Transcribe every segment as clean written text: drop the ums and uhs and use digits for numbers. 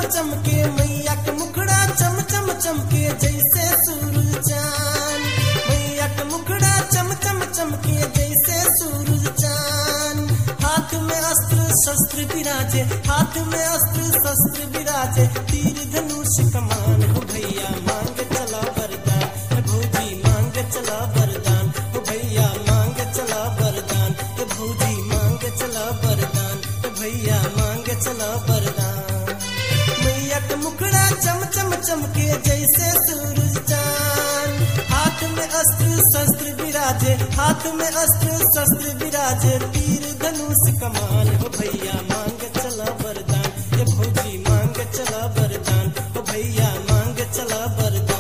चमके मैया के मुखड़ा चम चम चमके जैसे सूरज चांद। मैया के मुखड़ा चम चम चमके जैसे सूरज चांद। हाथ में अस्त्र शस्त्र विराजे, हाथ में अस्त्र शस्त्र विराजे, तीर धनुष कमान हो भैया मांग चला वरदान। भौजी मांग चला वरदान, हो भैया मांग चला वरदान। भौजी मांग चला वरदान, भैया मांग चला वरदान। मैया के मुखड़ा चम चम चमके जैसे सूरज चांद। हाथ में अस्त्र शस्त्र विराजे, हाथ में अस्त्र शस्त्र विराजे, तीर धनुष कमान हो भैया मांग चला वरदान। ये भौजी मांग चला वरदान, हो भैया मांग चला वरदान।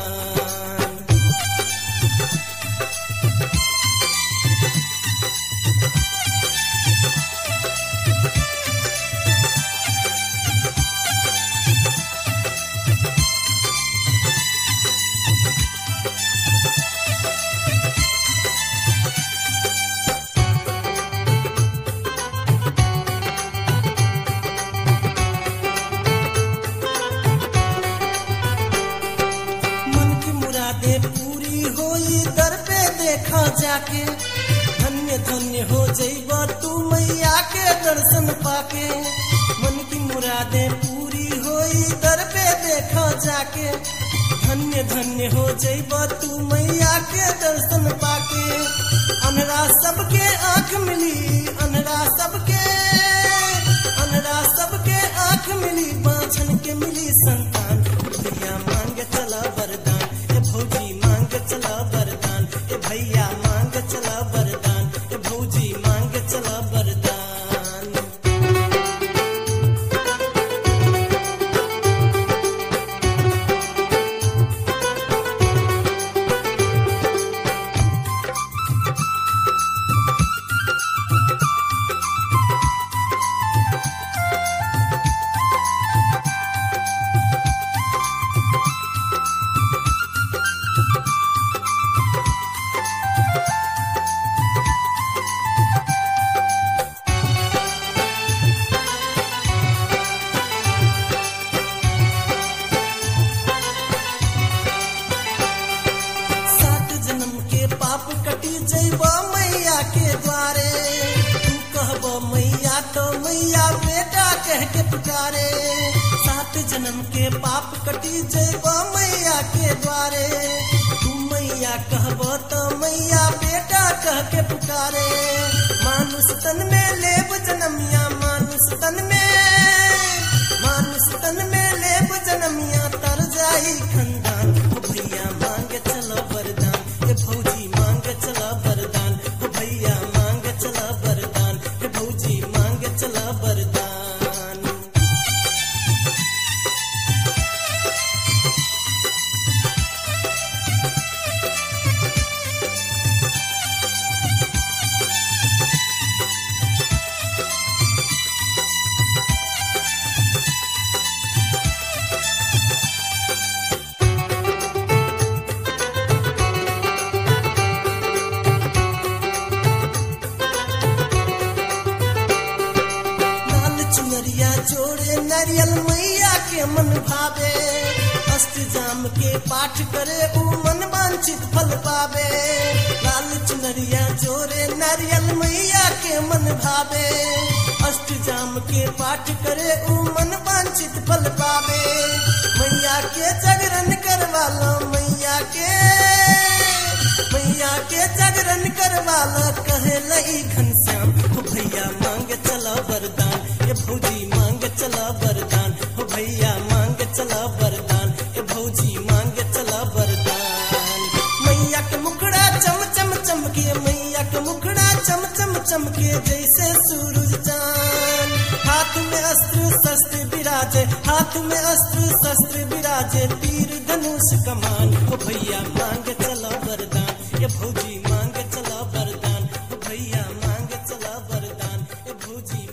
पूरी होई दर पे देखा जाके, धन्य धन्य हो जइबा तू मैया के दर्शन पाके। मन की मुरादें पूरी होई दर पे देखा जाके, धन्य धन्य हो जइबा तू मैया के दर्शन पाके। अनरा सबके आँख मिली, अनरा सबके आँख मिली, बाछन के मिली संतान। भैया मांग चला वरदान, भौजी मांग चला वरदान। भैया मांग चला वरदान, भौजी मांग चला वरदान। जइबा मैया के द्वारे, तू कहबो मैया तो मैया बेटा कह के पुकारे। 7 जन्म के पाप कटी जइबा मैया के द्वारे, तू मैया कहबो तो मैया बेटा कह के पुकारे। मानुष तन में लेब जनमिया, मानुष तन में लेब जनमिया, तर जाई खंदान। हो भैया मांग चलो वरदान, ये भौजी मांग चला वरदान। हो भैया मांग चला वरदान, ये भौजी मांग चला वरदान। जोड़े नारियल मैया के मन भावे, अष्टजाम के पाठ करे ऊ मन वांछित फल पावे। लाल चुनरिया जोड़े नारियल मैया के मन भावे, अष्टजाम के पाठ करे ऊ मन वांछित फल पावे। मैया के जागरण करवालो, मैया के जागरण करवालो, कहे लई घनश्याम। हो भैया मांग चला वरदान, ये भौजी मांग चला वरदान। हो भैया मांग चला वरदान, ये भौजी मांग चला वरदान। मैया के मुखड़ा चम चम चमके, मैया के मुखड़ा चम चम चमके जैसे सूरज चांद। हाथ में अस्त्र शस्त्र विराजे, हाथ में अस्त्र शस्त्र विराजे, तीर धनुष कमान। हो भैया मांग चला वरदान, ये भौजी मांग चला वरदान। हो भैया मांग चला वरदान, ये भौजी